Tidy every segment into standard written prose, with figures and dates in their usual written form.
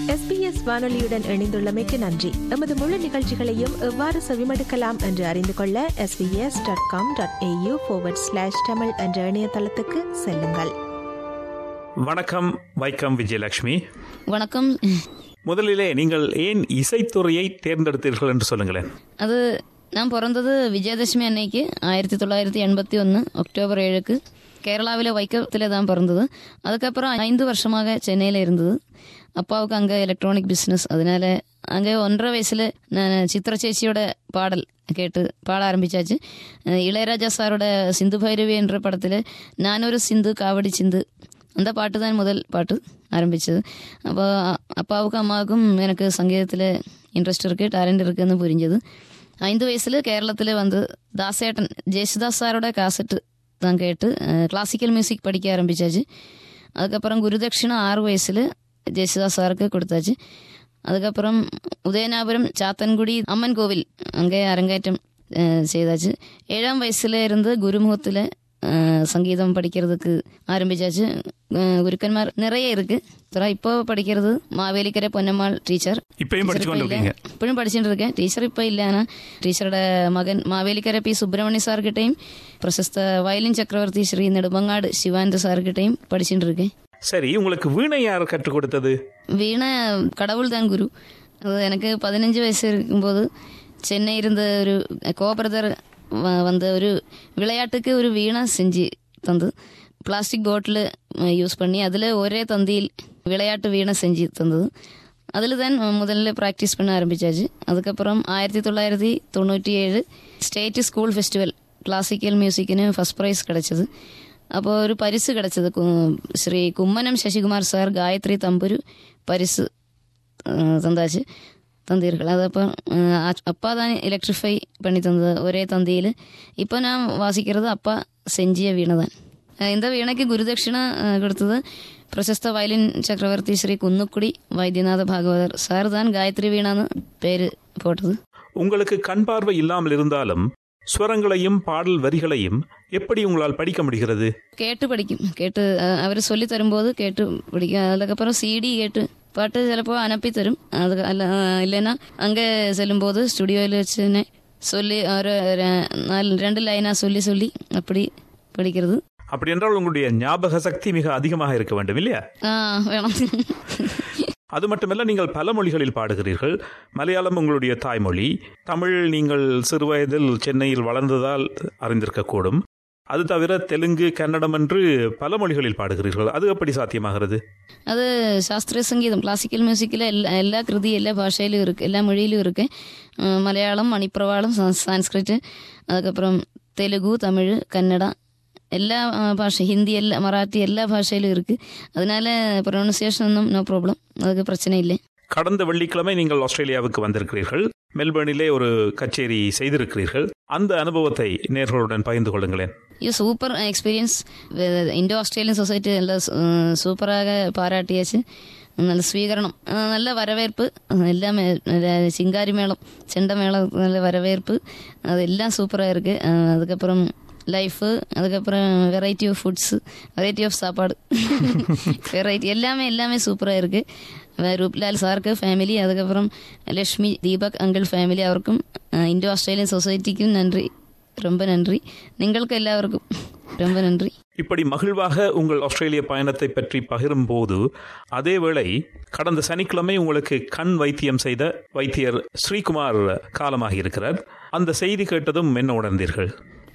SBS வானொலியுடன் இணைந்துள்ளமைக்கு நன்றி. எமது முழு நிகழ்ச்சிகளையும் எவ்வாறு செவிமடுக்கலாம் என்று அறிந்து கொள்ள sbs.com.au/tamil என்ற இணையதளத்துக்கு செல்லுங்கள். வணக்கம் வைக்கம் விஜயலட்சுமி. வணக்கம். முதலிலே நீங்கள் ஏன் இசைத்துறையை தேர்ந்தெடுத்தீர்கள் என்று சொல்லுங்களேன். அது நான் பிறந்தது விஜயதசமி அன்னைக்கு 1981 அக்டோபர் 7 கேரளாவில வைக்கத்திலே தான் பிறந்தது. அதுக்கப்புறம் 5 வருஷமாக சென்னையில் இருந்தது. அப்பாவுக்கு அங்கே எலக்ட்ரானிக் பிஸ்னஸ். அதனால அங்கே 1.5 வயசுல நான் சித்ர சேச்சியோட பாடல் கேட்டு பாட ஆரம்பிச்சாச்சு. இளையராஜா சாரோட சிந்து பைரவி என்ற படத்தில் நான் ஒரு சிந்து காவடி சிந்து அந்த பாட்டு தான் முதல் பாட்டு ஆரம்பிச்சது. அப்போ அப்பாவுக்கும் அம்மாவுக்கும் எனக்கு சங்கீதத்தில் இன்ட்ரெஸ்ட் இருக்குது, டேலண்ட் இருக்குதுன்னு புரிஞ்சது. 5 வயசில் கேரளத்தில் வந்து தாசேட்டன் ஜேசுதாஸ் சாரோட காசட்டு தான் கேட்டு கிளாசிக்கல் மியூசிக் படிக்க ஆரம்பிச்சாச்சு. அதுக்கப்புறம் குருதட்சிணா 6 வயசில் ஜேசுதாஸ் சாருக்கு கொடுத்தாச்சு. அதுக்கப்புறம் உதயநாபுரம் சாத்தன்குடி அம்மன் கோவில் அங்கே அரங்கேற்றம் செய்தாச்சு. 7ஆம் வயசுல இருந்து குருமுகத்தில் சங்கீதம் படிக்கிறதுக்கு ஆரம்பிச்சாச்சு. குருக்கன்மார் நிறைய இருக்கு. இப்போ படிக்கிறது மாவேலிக்கரை பொன்னம்மாள் டீச்சர். இப்பயும் படிச்சுட்டு இருக்கேன். டீச்சர் இப்போ இல்லை. ஆனால் டீச்சரோட மகன் மாவேலிக்கரை பி சுப்பிரமணிய சார்கிட்டையும் பிரசஸ்த வயலின் சக்கரவர்த்தி ஸ்ரீ நெடுமங்காடு சிவானந்த சார்கிட்டையும் படிச்சுட்டு இருக்கேன். சரி, உங்களுக்கு வீணை யார் கற்றுக் கொடுத்தது? வீணை கடவுள் தான் குரு. அது எனக்கு 15 வயசு இருக்கும்போது சென்னை இருந்த ஒரு கோபரதர் வந்த ஒரு விளையாட்டுக்கு ஒரு வீணை செஞ்சு தந்து பிளாஸ்டிக் பாட்டில் யூஸ் பண்ணி அதில் ஒரே தந்தியில் விளையாட்டு வீணை செஞ்சு தந்தது. அதில் தான் முதல்ல ப்ராக்டிஸ் பண்ண ஆரம்பிச்சாச்சு. அதுக்கப்புறம் 1997 ஸ்டேட் ஸ்கூல் ஃபெஸ்டிவல் கிளாசிக்கல் மியூசிக்னு ஃபர்ஸ்ட் ப்ரைஸ் கிடச்சிது. அப்போ ஒரு பரிசு கிடச்சிது. ஸ்ரீ கும்மனம் சசிகுமார் சார் காயத்ரி தம்புரு பரிசு தந்தாச்சு தந்தீர்கள். அது அப்போ அப்பா தான் எலக்ட்ரிஃபை பண்ணி தந்தது ஒரே தந்தியில். இப்போ நான் வாசிக்கிறது அப்பா செஞ்சிய வீணை தான். இந்த வீணைக்கு குருதட்சிணா கொடுத்தது பிரசஸ்த வயலின் சக்கரவர்த்தி ஸ்ரீ குன்னுக்குடி வைத்தியநாத பாகவதர் சார் தான் காயத்ரி வீணான்னு பேரு போட்டது. உங்களுக்கு கண் பார்வை இல்லாமல் இருந்தாலும் ஸ்வரங்களையும் பாடல் வரிகளையும் எப்படி உங்களால் படிக்க முடிகிறது? கேட்டு படிக்கும். கேட்டு அவர் சொல்லி தரும்போது கேட்டு படிக்கும். அதுக்கப்புறம் CD கேட்டு பாட்டு சிலப்போ அனுப்பி தரும். அது இல்லைன்னா அங்கே செல்லும்போது ஸ்டுடியோவில் வச்சு சொல்லி ஒரு 2 லைனாக சொல்லி சொல்லி அப்படி படிக்கிறது. அப்படி என்றால் உங்களுடைய ஞாபக சக்தி மிக அதிகமாக இருக்க வேண்டும் இல்லையா? வேணும். அது மட்டுமல்ல, நீங்கள் பல மொழிகளில் பாடுகிறீர்கள். மலையாளம் உங்களுடைய தாய்மொழி. தமிழ் நீங்கள் சிறுவயதில் சென்னையில் வளர்ந்ததால் அறிந்திருக்கக்கூடும். அது தவிர தெலுங்கு, கன்னடம் என்று பல மொழிகளில் பாடுகிறீர்கள். அது எப்படி சாத்தியமாகிறது? அது சாஸ்திரிய சங்கீதம் கிளாசிக்கல் மியூசிக்கில் எல்லா கிருதி எல்லா பாஷையிலும் இருக்குது, எல்லா மொழியிலும் இருக்கு. மலையாளம், மணிப்பிரவாளம், சான்ஸ்கிரிட், அதுக்கப்புறம் தெலுங்கு, தமிழ், கன்னடா எல்லா பாஷை, ஹிந்தி எல்லா மராத்தி எல்லா பாஷையிலும் இருக்குது. அதனால ப்ரொனன்சியேஷன் ஒன்றும் நோ ப்ராப்ளம், அதுக்கு பிரச்சனை இல்லை. கடந்த வெள்ளிக்கிழமை நீங்கள் ஆஸ்திரேலியாவுக்கு வந்திருக்கிறீர்கள். மெல்பர்னிலே ஒரு கச்சேரி செய்திருக்கிறீர்கள். அந்த அனுபவத்தை நேர்களுடன் பகிர்ந்து கொள்ளுங்களேன். Super experience. Indo Australian society எல்லாம் சூப்பராக பாராட்டியாச்சு. நல்ல ஸ்வீகரணம், நல்ல வரவேற்பு, எல்லாமே சிங்காரி மேளம், செண்ட மேளம், நல்ல வரவேற்பு, அது எல்லாம் சூப்பராக இருக்குது. அதுக்கப்புறம் லைஃபு, அதுக்கப்புறம் variety of foods, variety of சாப்பாடு, வெரைட்டி எல்லாமே சூப்பராக இருக்குது. ரூப்லால் சாருக்கு ஃபேமிலி, அதுக்கப்புறம் லக்ஷ்மி தீபக் அங்கிள் ஃபேமிலி, அவருக்கும் இண்டோ ஆஸ்திரேலியன் சொசைட்டிக்கும் நன்றி, ரொம்ப நன்றி. நீங்களுக்கு எல்லாருக்கும் ரொம்ப நன்றி. இப்படி மகிழ்வாக உங்கள் ஆஸ்திரேலிய பயணத்தை பற்றி பகிரும் போது அதேவேளை கடந்த சனிக்கிழமை உங்களுக்கு கண் வைத்தியம் செய்த வைத்தியர் ஸ்ரீகுமார் காலமாகி இருக்கிறார். அந்த செய்தி கேட்டதும் என்ன உணர்ந்தீர்கள்?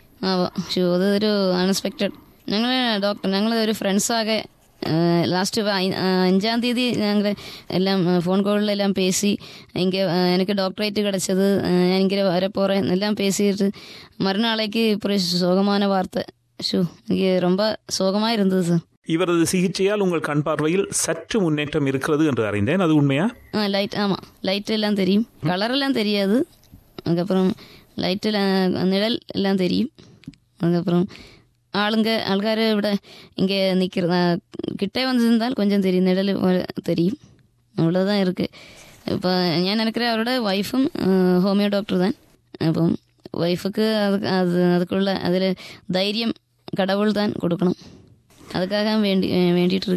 அது ஒரு அன்எக்ஸ்பெக்டட். ഞങ്ങൾ ഒരു ഫ്രണ്ട്സാകെ ലാസ്റ്റ് 5-ാം തീയതി ഞങ്ങൾ എല്ലാം ഫോൺ കോളിലെല്ലാം പേசி இங்கே எனக்கு டாக்டரேட் கிடச்சது, நான் இங்கே வரப்போகிறேன் எல்லாம் பேசிட்டு மறுநாளைக்கு இப்போ சோகமான வார்த்தை. இங்கே ரொம்ப சோகமாக இருந்தது சார். இவரது சிகிச்சையால் உங்கள் கண் பார்வையில் சற்று முன்னேற்றம் இருக்கிறது என்று அறிந்தேன். அது உண்மையா? லைட், ஆமாம், லைட் எல்லாம் தெரியும், கலரெல்லாம் தெரியாது. அதுக்கப்புறம் லைட்டில் நிழல் எல்லாம் தெரியும். அதுக்கப்புறம் ஆள்கார் ഇവിടെ இங்கே நிற்கிற கிட்டே வந்திருந்தால் கொஞ்சம் தெரியும், நிழல் தெரியும், அவ்வளோதான் இருக்குது. இப்போ நான் நினைக்கிறேன் அவரோட ஒய்ஃபும் ஹோமியோ டாக்டர் தான். അപ്പം ஒய்ஃபுக்கு அதுக்குள்ள அதில் தைரியம் கடவுள் தான் கொடுக்கணும். அதுக்காக வேண்டிட்டு இருக்கேன்.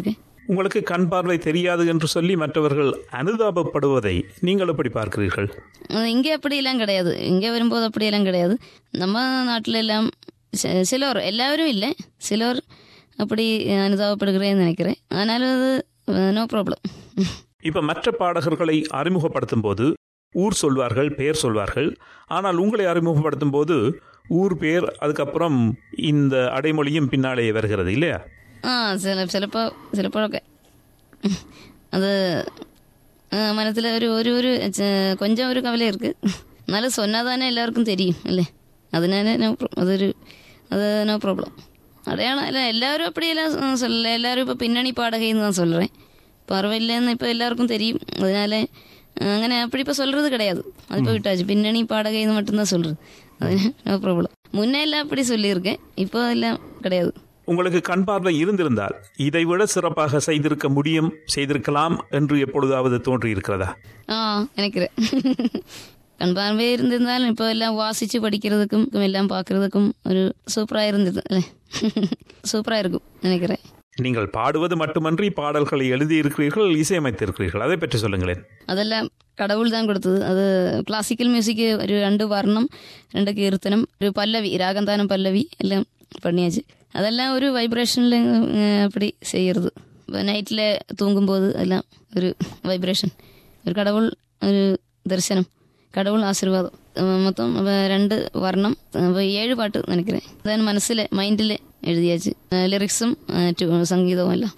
உங்களுக்கு கண் பார்வை தெரியாது என்று சொல்லி மற்றவர்கள் அனுதாபப்படுவதை நீங்கள் எப்படி பார்க்கிறீர்கள்? இங்கே அப்படியெல்லாம் கிடையாது. இங்கே வரும்போது அப்படியெல்லாம் கிடையாது. நம்ம நாட்டில் எல்லாம் சிலர், எல்லாரும் இல்லை, சிலர் அப்படி அனுதாபப்படுகிறேன்னு நினைக்கிறேன். ஆனாலும் அது நோ ப்ராப்ளம். இப்போ மற்ற பாடகர்களை அறிமுகப்படுத்தும் போது ஊர் சொல்வார்கள், பெயர் சொல்வார்கள். ஆனால் உங்களை அறிமுகப்படுத்தும் போது ஊர் பேர், அதுக்கப்புறம் இந்த அடைமொழியும் பின்னாலே வருகிறது இல்லையா? ചിലപ്പോഴൊക്കെ അത് മനസ്സിൽ ഒരു കൊഞ്ചം ഒരു കവല ഇருக்கு. എന്നാലും சொன்னாதானே எல்லாருக்கும் தெரியும் അല്ലേ? அதனால அது நோ ப்ராப்ளம். அடையாளம் இல்லை, எல்லாரும் அப்படியெல்லாம் சொல்லலை. எல்லாரும் இப்போ பின்னணி பாடகைன்னு தான் சொல்கிறேன். பரவாயில்லைன்னு இப்போ எல்லாருக்கும் தெரியும். அதனால അങ്ങനെ அப்படி இப்போ சொல்கிறது கிடையாது. அது இப்போ விட்டாச்சு. பின்னணி பாடகைன்னு மட்டும்தான் சொல்கிறது. அது நோ ப்ராப்ளம். முன்னே எல்லாம் அப்படி சொல்லியிருக்கேன், இப்போ எல்லாம் கிடையாது. உங்களுக்கு கண் பார்வை இருந்திருந்தால் இதை விட சிறப்பாக செய்திருக்க முடியும், செய்திருக்கலாம் என்று எப்பொழுதாவது தோன்றி இருக்கிறதா? நினைக்கிறேன். கண் பார்வை இருந்திருந்தாலும் இப்போ எல்லாம் வாசிச்சு படிக்கிறதுக்கும் எல்லாம் பார்க்கறதுக்கும் ஒரு சூப்பராக இருந்தது இல்லை? சூப்பராக இருக்கும் நினைக்கிறேன். நீங்கள் பாடுவது மட்டுமன்றி பாடல்களை எழுதியிருக்கிறீர்கள், இசையமைத்திருக்கிறீர்கள். அதை பற்றி சொல்லுங்களேன். அதெல்லாம் கடவுள் தான் கொடுத்தது. அது கிளாசிக்கல் மியூசிக்கு ஒரு 2 വർണ്ണം, 2 കീർത്തനം, ഒരു പല്ലവി, രാഗന്താനം പല്ലവി എല്ലാം பண்ணியாச்சு. அதெல்லாம் ஒரு வைப்ரேஷனில் அப்படி செய்கிறது. நைட்டில் தூங்கும்போது எல்லாம் ஒரு வைப்ரேஷன், ஒரு கடவுள், ஒரு தரிசனம், கடவுள் ஆசீர்வாதம். மொத்தம் 2 വർണ്ണം, 7 പാട്ട് நினைக்கிறேன். அதான் மனசில், மைண்டில் எழுதியாச்சு. லிரிக்ஸும் சங்கீதமும் எல்லாம்.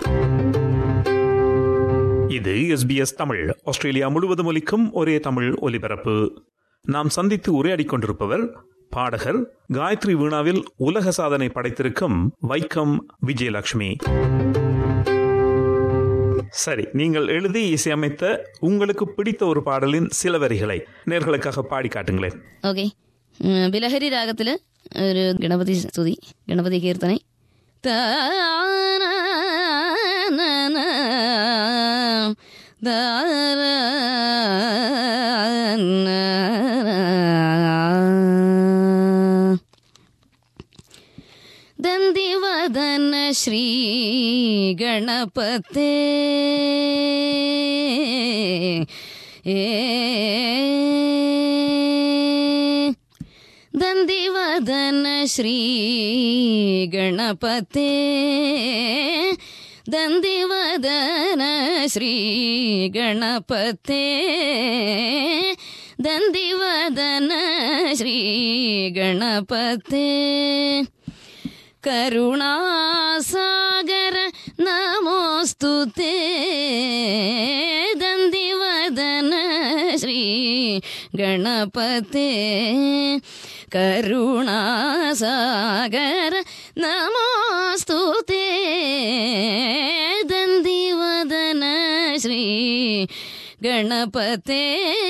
இது SBS தமிழ், ஆஸ்திரேலியா முழுவதும் ஒலிக்கும் ஒரே தமிழ் ஒலிபரப்பு. நாம் சந்தித்து உரையாடிக் கொண்டிருப்பவர் பாடகர், காயத்ரி வீணாவில் உலக சாதனை படைத்திருக்கும் வைக்கம் விஜயலட்சுமி. சரி, நீங்கள் எழுதி இசையமைத்த உங்களுக்கு பிடித்த ஒரு பாடலின் சில வரிகளை நேர்களுக்காக பாடி காட்டுங்களேன். ஓகே. பிலஹரி ராகத்தில் ஒரு கணபதி ஸ்துதி, கணபதி கீர்த்தனை. ದಂದಿವದನ ಶ್ರೀ ಗಣಪತೆ ದಂದಿವದನ ಶ್ರೀ ಗಣಪತೆ ದಂದಿವದನ ಶ್ರೀ ಗಣಪತೆ ದಂದಿವದನ ಶ್ರೀ ಗಣಪತೆ ಕರುಣಾಸಾಗರ ನಮೋಸ್ತುತೆ ದಂದಿವದನ ಶ್ರೀ ಗಣಪತೆ ಕರುಣಾಸಾಗರ ನಮೋಸ್ತುತೆ ದಂದಿವದನ ಶ್ರೀ ಗಣಪತೆ.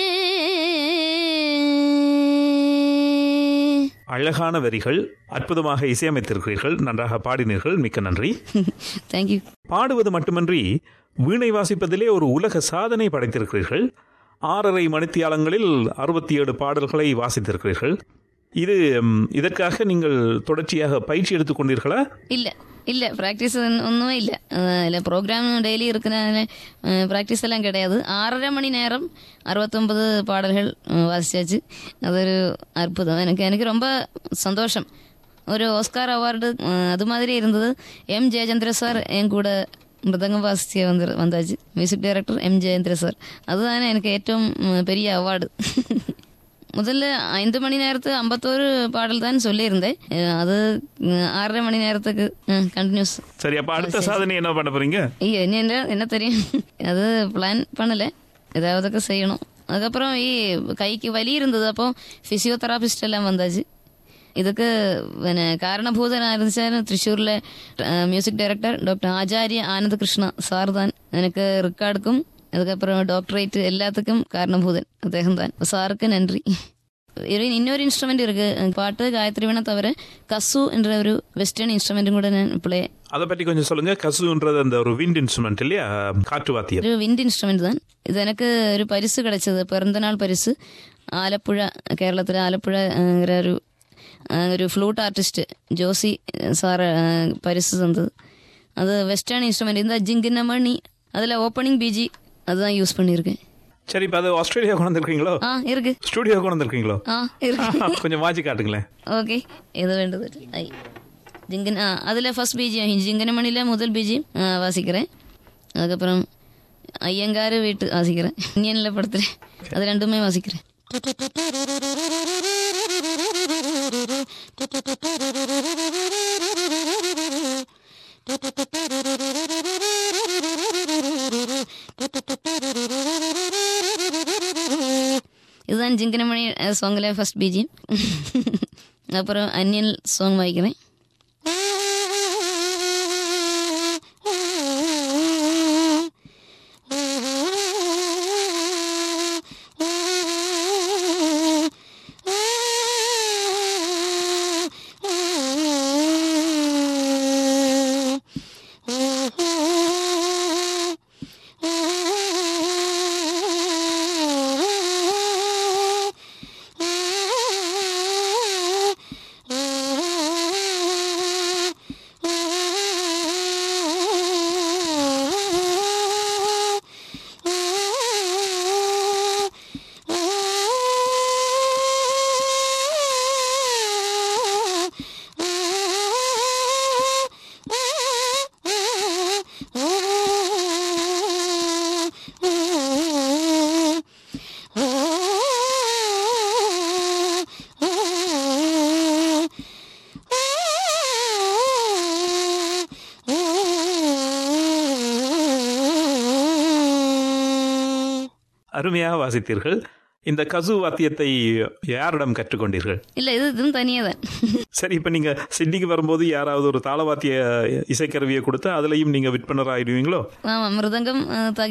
அழகான வரிகள், அற்புதமாக இசையமைத்திருக்கிறீர்கள், நன்றாக பாடினீர்கள், மிக்க நன்றி. தேங்க்யூ. பாடுவது மட்டுமன்றி வீணை வாசிப்பதிலே ஒரு உலக சாதனை படைத்திருக்கிறீர்கள். 6.5 மணித்தியாலங்களில் 67 பாடல்களை வாசித்திருக்கிறீர்கள். இதற்காக நீங்கள் தொடர்ச்சியாக பயிற்சி எடுத்துக்கொண்டீர்களா? இல்லை, ப்ராக்டிஸ் ஒன்றுமே இல்லை. ப்ரோக்ராம் டெய்லி இருக்கிறனால ப்ராக்டிஸ் எல்லாம் கிடையாது. 6.5 மணி நேரம் 69 பாடல்கள் வாசிச்சாச்சு. அது ஒரு அற்புதம். எனக்கு ரொம்ப சந்தோஷம். ஒரு ஆஸ்கார் அவார்டு அது மாதிரி இருந்தது. எம் ஜெயச்சந்திர சார் என் கூட மிருதங்கம் வாசிச்சு வந்தாச்சு. Music director M Jayachandra sir. அதுதானே எனக்கு ஏற்றவும் பெரிய அவார்டு. முதல்ல 5 மணி நேரத்துக்கு 51 பாடல் தான் சொல்லியிருந்தேன். அது 6.5 மணி நேரத்துக்கு கண்டினியூஸ். சரி, அப்ப அடுத்த சாதனை என்ன பண்ண போறீங்க? என்ன தெரியும், அது பிளான் பண்ணல. ஏதாவதுக்கு செய்யணும். அதுக்கப்புறம் கைக்கு வலி இருந்தது. அப்போ பிசியோதெராபிஸ்ட் எல்லாம் வந்தாச்சு. இதுக்கு காரணபூதனாக இருந்துச்சு തൃശ്ശൂരിലെ மியூசிக் டைரக்டர் டாக்டர் ஆச்சாரிய ஆனந்த கிருஷ்ணா சார் தான் எனக்கு ரெக்கார்டுக்கும் அதுக்கப்புறம் டாக்டரேட் எல்லாத்துக்கும் காரணபூதன் അദ്ദേഹം தான். சாருக்கு நன்றி. இன்னொரு இன்ஸ்ட்ருமெண்ட் இருக்கு பாட்டு காயத்ரி வீணா தவிர கசு என்ற ஒரு வெஸ்டர்ன் இன்ஸ்ட்ருமெண்ட்டும் கூட நான் பிளே. அதை பற்றி கொஞ்சம் சொல்லுங்க. கசுன்றது அந்த ஒரு விண்ட் இன்ஸ்ட்ருமெண்ட் இல்லையா? காற்று வாத்தியம். ஒரு விண்ட் இன்ஸ்ட்ருமெண்ட் தான் இது. எனக்கு ஒரு பரிசு கிடைச்சது, பிறந்தநாள் பரிசு. ആലപ്പുഴ, കേരളത്തിലെ ആലപ്പുഴ ഒരു ഫ്ലൂട്ട് ആർട്ടിസ്റ്റ് ജോസി സാറ് പരിസ് തന്നത്. அது வெஸ்டர்ன் இன்ஸ்ட்ருமெண்ட். இந்த ஜிங்கினமணி அதில் ஓப்பனிங் பிஜி அதுதான் யூஸ் பண்ணியிருக்கேன். சரி, இப்போ அது ஆஸ்திரேலியா கொண்டு வந்திருக்கீங்களோ? இருக்கு. ஸ்டுடியோ கொண்டு வந்திருக்கீங்களோ? இருக்கு. கொஞ்சம் வாட்சி காட்டுங்களேன். ஓகே, எது வேண்டது? அதில் ஃபர்ஸ்ட் பிஜிஎம் ஜிங்கனமணியில் முதல் பிஜிஎம் வாசிக்கிறேன். அதுக்கப்புறம் ஐயங்கார் வீட்டு வாசிக்கிறேன். இந்தியனில் படுத்துறேன், அது ரெண்டுமே வாசிக்கிறேன். இதுதான் ஜிங்கனமணி சாங்கில் ஃபர்ஸ்ட் பிஜிஎம். அப்புறம் அன்னியன் சாங் வாய்க்கிறேன். அருமையாக வாசித்தீர்கள். இந்த கசு வாத்தியத்தை யாரிடம் கற்றுக்கொண்டீர்கள்? இல்ல, இது தனியாக தான். சரி, இப்போ நீங்க சிட்னிக்கு வரும்போது யாராவது ஒரு தாளவாத்திய இசைக்கருவியை கொடுத்து அதுலயும் நீங்க விற்பனர் ஆயிடுவீங்களோ? ஆமாம், மிருதங்கம்,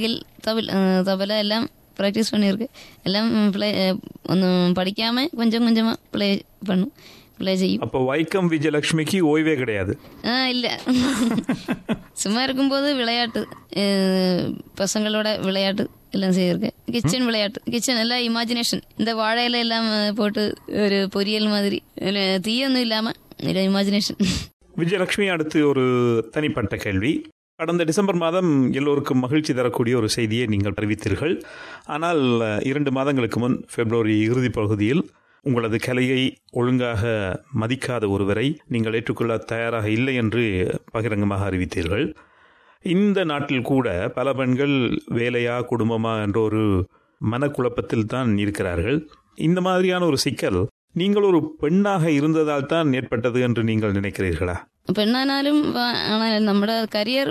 தபலை எல்லாம் ப்ராக்டிஸ் பண்ணியிருக்கு. எல்லாம் ஒன்றும் படிக்காம கொஞ்சம் கொஞ்சமா ப்ளே செய்யும். அப்போ வைக்கம் விஜயலட்சுமிக்கு ஓய்வே கிடையாது? இல்ல, சும்மா இருக்கும்போது விளையாட்டு, பசங்களோட விளையாட்டு எல்லாம் செய்யிருக்கேன். கிச்சன் விளையாட்டு, கிச்சன் எல்லாம் இமேஜினேஷன். இந்த வாழையில எல்லாம் போட்டு ஒரு பொரியல் மாதிரி, தீயொன்னும் இல்லாம இமேஜினேஷன். விஜயலட்சுமி, அடுத்து ஒரு தனிப்பட்ட கேள்வி. கடந்த டிசம்பர் மாதம் எல்லோருக்கும் மகிழ்ச்சி தரக்கூடிய ஒரு செய்தியை நீங்கள் அறிவித்தீர்கள். ஆனால் 2 மாதங்களுக்கு முன் பிப்ரவரி இறுதி பகுதியில் உங்களது கலையை ஒழுங்காக மதிக்காத ஒருவரை நீங்கள் ஏற்றுக்கொள்ள தயாராக இல்லை என்று பகிரங்கமாக அறிவித்தீர்கள். இந்த நாட்டில் கூட பல பெண்கள் வேலையா குடும்பமா என்ற ஒரு மனக்குழப்பத்தில் தான் இருக்கிறார்கள். இந்த மாதிரியான ஒரு சிக்கல் நீங்கள் ஒரு பெண்ணாக இருந்ததால் தான் ஏற்பட்டது என்று நீங்கள் நினைக்கிறீர்களா? பெண்ணானாலும் നമ്മുടെ കരിയർ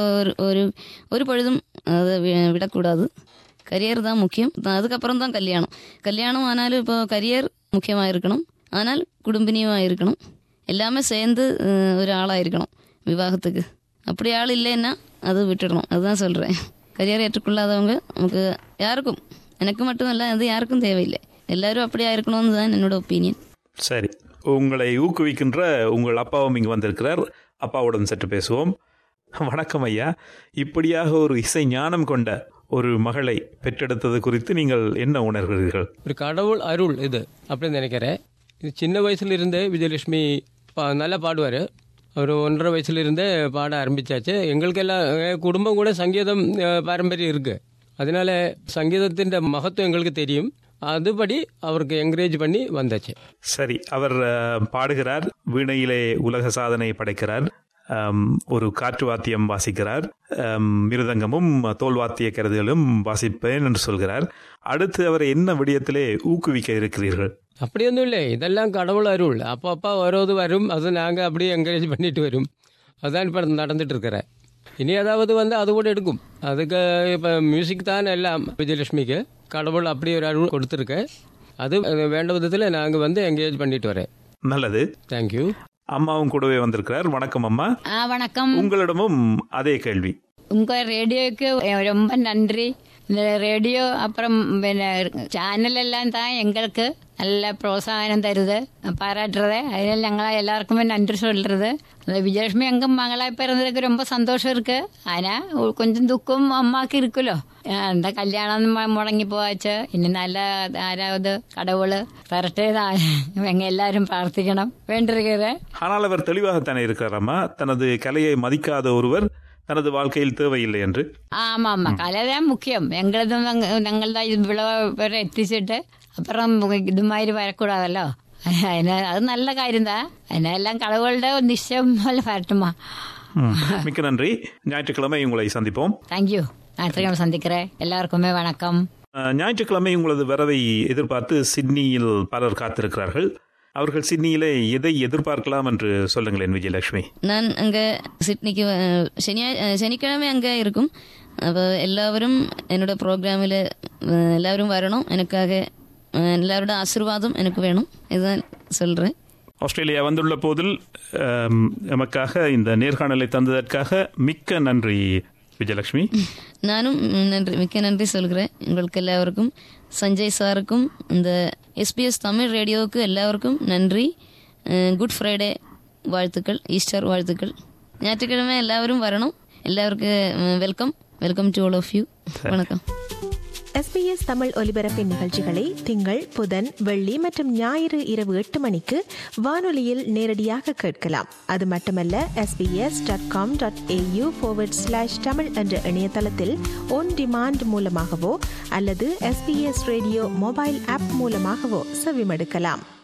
ஒரு பொழுதும் அதை விடக்கூடாது. கரியர் தான் முக்கியம். அதுக்கப்புறம் தான் கல்யாணம் ஆனாலும் இப்போ கரியர் முக்கியமாக இருக்கணும். ஆனால் குடும்பினியமாக இருக்கணும். எல்லாமே சேர்ந்து ஒரு ஆளாக இருக்கணும் விவாகத்துக்கு. அப்படி ஆள் இல்லைன்னா அது விட்டுடணும். அதுதான் சொல்கிறேன். கரியர் ஏற்றுக்கொள்ளாதவங்க நமக்கு யாருக்கும், எனக்கு மட்டும் இல்லை, அது யாருக்கும் தேவையில்லை. எல்லாரும் அப்படியா இருக்கணும்னு தான் என்னோட ஒப்பீனியன். சரி, உங்களை ஊக்குவிக்கின்ற உங்கள் அப்பாவும் இங்கு வந்திருக்கிறார். அப்பாவுடன் சற்று பேசுவோம். வணக்கம் ஐயா. இப்படியாக ஒரு இசை ஞானம் கொண்ட ஒரு மகளை பெற்றெடுத்தது குறித்து நீங்கள் என்ன உணர்கிறீர்கள்? ஒரு கடவுள் அருள் இது அப்படின்னு நினைக்கிறேன். இது சின்ன வயசுலேருந்தே விஜயலட்சுமி நல்லா பாடுவார். ஒரு 1.5 வயசுலேருந்தே பாட ஆரம்பித்தாச்சு. எங்களுக்கெல்லாம் குடும்பம் கூட சங்கீதம் பாரம்பரியம் இருக்குது. அதனால சங்கீதத்தின் மகத்துவம் எங்களுக்கு தெரியும். அதுபடி அவருக்கு என்கரேஜ் பண்ணி வந்தாச்சு. சரி, அவர் பாடுகிறார், வீணையிலே உலக சாதனை படைக்கிறார், ஒரு காற்று வாத்தியம் வாசிக்கிறார், மிருதங்கமும் தோல்வாத்திய கருதுகளும் வாசிப்பேன் என்று சொல்கிறார். அடுத்து அவரை என்ன விடயத்திலே ஊக்குவிக்க இருக்கிறீர்கள்? அப்படி ஒன்றும் இல்லை, இதெல்லாம் கடவுள் அருள். அப்பா வருவது வரும், அது நாங்கள் அப்படியே என்கரேஜ் பண்ணிட்டு வரும். அதுதான் இப்போ நடந்துட்டு இருக்கிறேன். இனி ஏதாவது அது கூட எடுக்கும். அதுக்கு இப்போ மியூசிக் தான் எல்லாம். விஜயலட்சுமிக்கு கடவுள் அப்படி ஒரு அருள் கொடுத்துருக்க. அது வேண்ட விதத்தில் நாங்கள் என்கரேஜ் பண்ணிட்டு வரேன். நல்லது, தேங்க்யூ. அம்மாவும் கூடவே வந்திருக்கிறார். வணக்கம் அம்மா. வணக்கம். உங்களிடமும் அதே கேள்வி. உங்க ரேடியோக்கு ரொம்ப நன்றி. இந்த ரேடியோ அப்புறம் சேனல் எல்லாம் தான் எங்களுக்கு நல்ல പ്രോത്സാഹനം தருது பாராட்டுறது. அதில் ഞങ്ങളെ எல்லாருக்குமே நன்றி சொல்றது. அந்த விஜயலட்சுமி எங்க மகளாய் பிறந்ததுக்கு ரொம்ப சந்தோஷம் இருக்கு. ஆனா கொஞ்சம் துக்கம் அம்மாக்கு இருக்குല്ലോ. அந்த கல்யாணம் முடங்கி போச்சு. இனி நல்ல ஆராவது கடவுள் தரட்டே எங்க எல்லாரும் பிரார்த்திக்கணும் வேண்டியிருக்கிறேன். ஆனால் அவர் தெளிவாகத்தானே இருக்கிறாரம்மா, தனது கலையை மதிக்காத ஒருவர் தனது வாழ்க்கையில் தேவையில்லை என்று. ஆமா ஆமா, கலைதான் முக்கியம். எங்களதும் ഞങ്ങളുടെ இவ்வளவு பேரை எத்திச்சிட்டு அப்புறம் இது மாதிரி வரக்கூடாதല്ലോ. அது நல்ல காரியம்தான். அதனால கடவுளோட நிச்சயம் வரட்டுமா. மிக்க நன்றி. ஞாயிற்றுக்கிழமை உங்களை சந்திப்போம். தேங்க்யூ. ஞாயிற்றுக்கிழமை சந்திக்கிறேன். எல்லாருக்குமே வணக்கம். ஞாயிற்றுக்கிழமை உங்களது வரவை எதிர்பார்த்து சிட்னியில் பலர் காத்திருக்கிறார்கள். அவர்கள் சிட்னியிலே எதை எதிர்பார்க்கலாம் என்று சொல்லுங்களேன் விஜயலட்சுமி. நான் அங்கே சிட்னிக்கு சனிக்கிழமை அங்கே இருக்கும். அப்போ எல்லாரும் என்னோட ப்ரோக்ராமில் எல்லாரும் வரணும். எனக்காக எல்லாரோட ஆசீர்வாதம் எனக்கு வேணும். இதுதான் சொல்கிறேன். ஆஸ்திரேலியா வந்துள்ள போதில் எமக்காக இந்த நேர்காணலை தந்ததற்காக மிக்க நன்றி விஜயலட்சுமி. நானும் மிக்க நன்றி சொல்கிறேன் உங்களுக்கு எல்லாருக்கும். சஞ்சய் சாருக்கும் இந்த SBS தமிழ் ரேடியோவுக்கு எல்லாருக்கும் நன்றி. குட் ஃப்ரைடே வாழ்த்துக்கள், ஈஸ்டர் வாழ்த்துக்கள். ஞாயிற்றுக்கிழமை எல்லாரும் வரணும். எல்லாருக்கும் welcome to all of you. வணக்கம். SBS தமிழ் ஒலிபரப்பின் நிகழ்ச்சிகளை திங்கள், புதன், வெள்ளி மற்றும் ஞாயிறு இரவு 8 மணிக்கு வானொலியில் நேரடியாக கேட்கலாம். அது மட்டுமல்ல, sbs.com.au/tamil என்ற இணையதளத்தில் ஒன் டிமாண்ட் மூலமாகவோ அல்லது SBS ரேடியோ மொபைல் ஆப் மூலமாகவோ செவிமடுக்கலாம்.